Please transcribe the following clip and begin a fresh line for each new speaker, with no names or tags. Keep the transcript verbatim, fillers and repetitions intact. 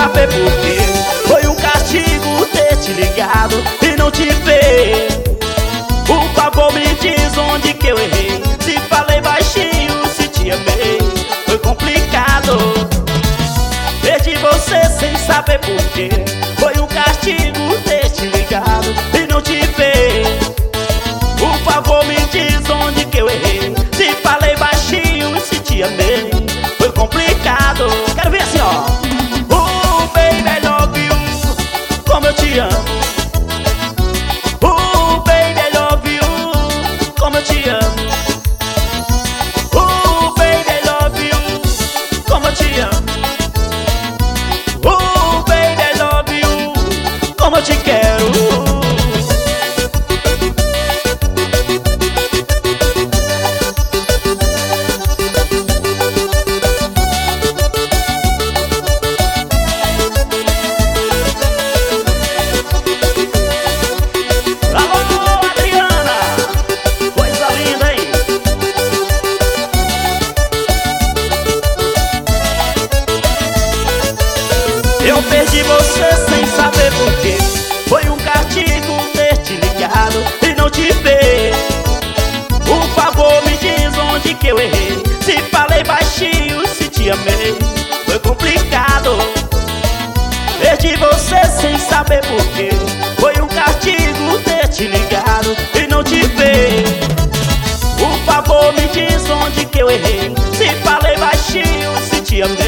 saber porquê. Foi um castigo ter te ligado e não te ver. Por favor me diz onde que eu errei. Se falei baixinho, se te amei. Foi complicado perdi você sem saber porquê. Foi um castigo ter te ligado e não te ver. Por favor me diz onde que eu errei. Se falei baixinho, se te amei. Foi complicado. Quero ver assim, ó. Oh, baby, I love you. Como eu te amo. Oh, baby, I love you. Como eu te amo. Oh, baby, I love you. Como eu te amo. Oh, baby, I love you. Como eu te quero. Eu perdi você sem saber porquê. Foi um castigo ter te ligado e não te ver. Por favor me diz onde que eu errei. Se falei baixinho, se te amei. Foi complicado perdi você sem saber porquê. Foi um castigo ter te ligado e não te ver. Por favor me diz onde que eu errei. Se falei baixinho, se te amei.